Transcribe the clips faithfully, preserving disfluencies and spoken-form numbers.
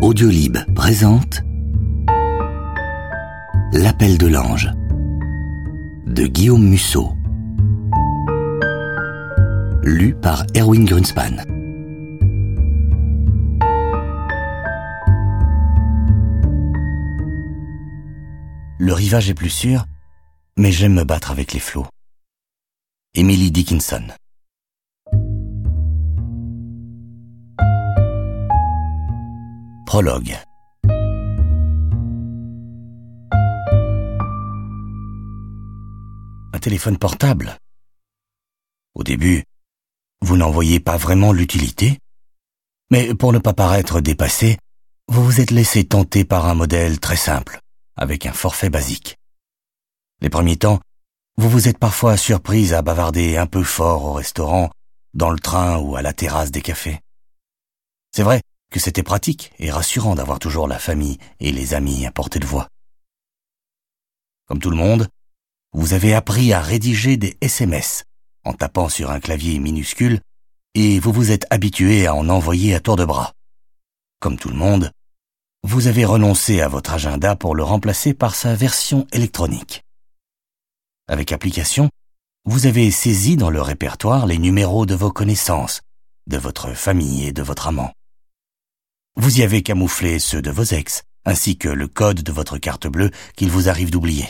Audiolib présente L'appel de l'ange de Guillaume Musso, lu par Erwin Grunspan. Le rivage est plus sûr, mais j'aime me battre avec les flots. Emily Dickinson. Prologue. Un téléphone portable. Au début, vous n'en voyez pas vraiment l'utilité, mais pour ne pas paraître dépassé, vous vous êtes laissé tenter par un modèle très simple, avec un forfait basique. Les premiers temps, vous vous êtes parfois surprise à bavarder un peu fort au restaurant, dans le train ou à la terrasse des cafés. C'est vrai que c'était pratique et rassurant d'avoir toujours la famille et les amis à portée de voix. Comme tout le monde, vous avez appris à rédiger des S M S en tapant sur un clavier minuscule et vous vous êtes habitué à en envoyer à tour de bras. Comme tout le monde, vous avez renoncé à votre agenda pour le remplacer par sa version électronique. Avec application, vous avez saisi dans le répertoire les numéros de vos connaissances, de votre famille et de votre amant. Vous y avez camouflé ceux de vos ex, ainsi que le code de votre carte bleue qu'il vous arrive d'oublier.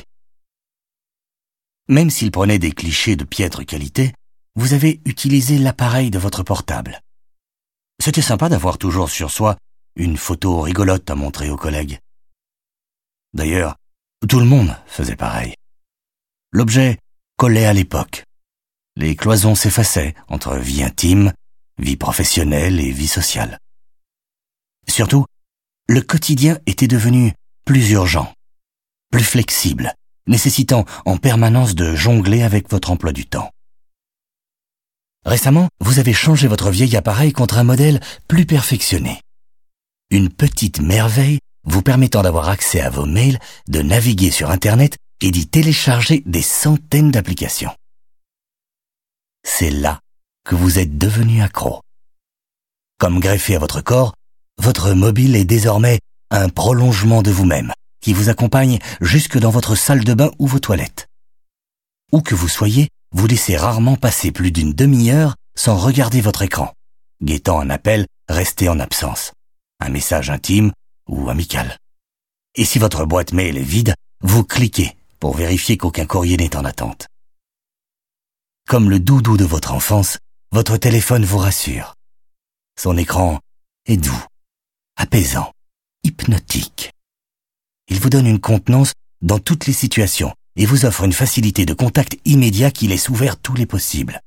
Même s'il prenait des clichés de piètre qualité, vous avez utilisé l'appareil de votre portable. C'était sympa d'avoir toujours sur soi une photo rigolote à montrer aux collègues. D'ailleurs, tout le monde faisait pareil. L'objet collait à l'époque. Les cloisons s'effaçaient entre vie intime, vie professionnelle et vie sociale. Surtout, le quotidien était devenu plus urgent, plus flexible, nécessitant en permanence de jongler avec votre emploi du temps. Récemment, vous avez changé votre vieil appareil contre un modèle plus perfectionné. Une petite merveille vous permettant d'avoir accès à vos mails, de naviguer sur Internet et d'y télécharger des centaines d'applications. C'est là que vous êtes devenu accro. Comme greffé à votre corps, votre mobile est désormais un prolongement de vous-même, qui vous accompagne jusque dans votre salle de bain ou vos toilettes. Où que vous soyez, vous laissez rarement passer plus d'une demi-heure sans regarder votre écran, guettant un appel resté en absence, un message intime ou amical. Et si votre boîte mail est vide, vous cliquez pour vérifier qu'aucun courrier n'est en attente. Comme le doudou de votre enfance, votre téléphone vous rassure. Son écran est doux, apaisant, hypnotique. Il vous donne une contenance dans toutes les situations et vous offre une facilité de contact immédiat qui laisse ouvert tous les possibles.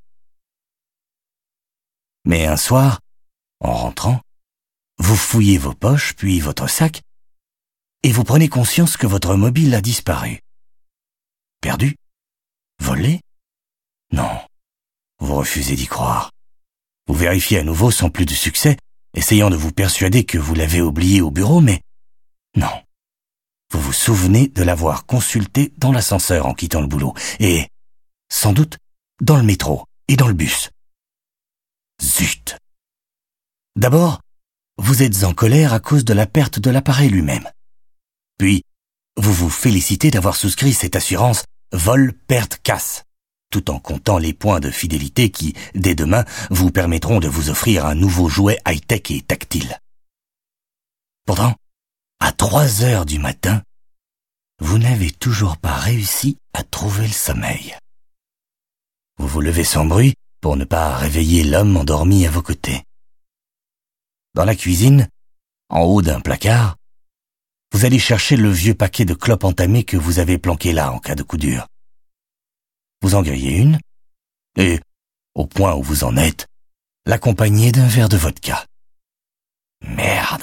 Mais un soir, en rentrant, vous fouillez vos poches puis votre sac et vous prenez conscience que votre mobile a disparu. Perdu? Volé? Non, vous refusez d'y croire. Vous vérifiez à nouveau sans plus de succès, essayant de vous persuader que vous l'avez oublié au bureau, mais non. Vous vous souvenez de l'avoir consulté dans l'ascenseur en quittant le boulot, et, sans doute, dans le métro et dans le bus. Zut! D'abord, vous êtes en colère à cause de la perte de l'appareil lui-même. Puis, vous vous félicitez d'avoir souscrit cette assurance vol, perte, casse, tout en comptant les points de fidélité qui, dès demain, vous permettront de vous offrir un nouveau jouet high-tech et tactile. Pourtant, à trois heures du matin, vous n'avez toujours pas réussi à trouver le sommeil. Vous vous levez sans bruit pour ne pas réveiller l'homme endormi à vos côtés. Dans la cuisine, en haut d'un placard, vous allez chercher le vieux paquet de clopes entamées que vous avez planqué là en cas de coup dur. Vous en grillez une, et, au point où vous en êtes, l'accompagnez d'un verre de vodka. Merde!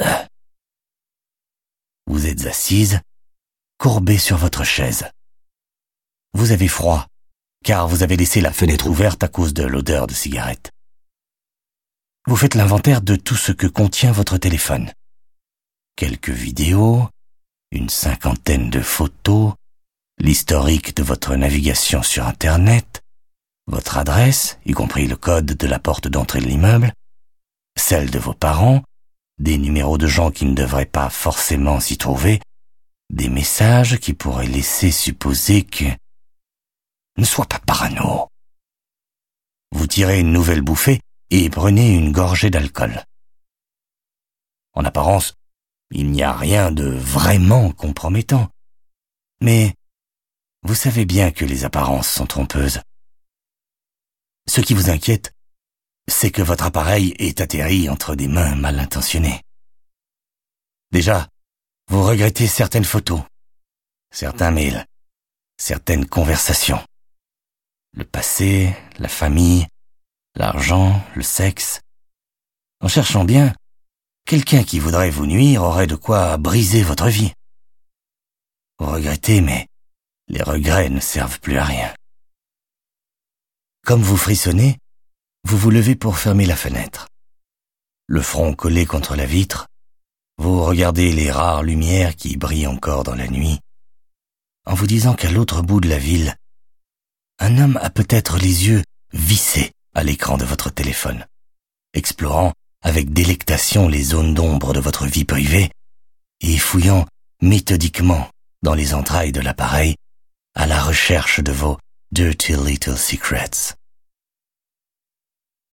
Vous êtes assise, courbée sur votre chaise. Vous avez froid, car vous avez laissé la fenêtre ouverte à cause de l'odeur de cigarette. Vous faites l'inventaire de tout ce que contient votre téléphone. Quelques vidéos, une cinquantaine de photos, l'historique de votre navigation sur Internet, votre adresse, y compris le code de la porte d'entrée de l'immeuble, celle de vos parents, des numéros de gens qui ne devraient pas forcément s'y trouver, des messages qui pourraient laisser supposer que... Ne sois pas parano. Vous tirez une nouvelle bouffée et prenez une gorgée d'alcool. En apparence, il n'y a rien de vraiment compromettant. Mais vous savez bien que les apparences sont trompeuses. Ce qui vous inquiète, c'est que votre appareil est atterri entre des mains mal intentionnées. Déjà, vous regrettez certaines photos, certains mails, certaines conversations. Le passé, la famille, l'argent, le sexe. En cherchant bien, quelqu'un qui voudrait vous nuire aurait de quoi briser votre vie. Vous regrettez, mais les regrets ne servent plus à rien. Comme vous frissonnez, vous vous levez pour fermer la fenêtre. Le front collé contre la vitre, vous regardez les rares lumières qui brillent encore dans la nuit, en vous disant qu'à l'autre bout de la ville, un homme a peut-être les yeux vissés à l'écran de votre téléphone, explorant avec délectation les zones d'ombre de votre vie privée et fouillant méthodiquement dans les entrailles de l'appareil à la recherche de vos dirty little secrets.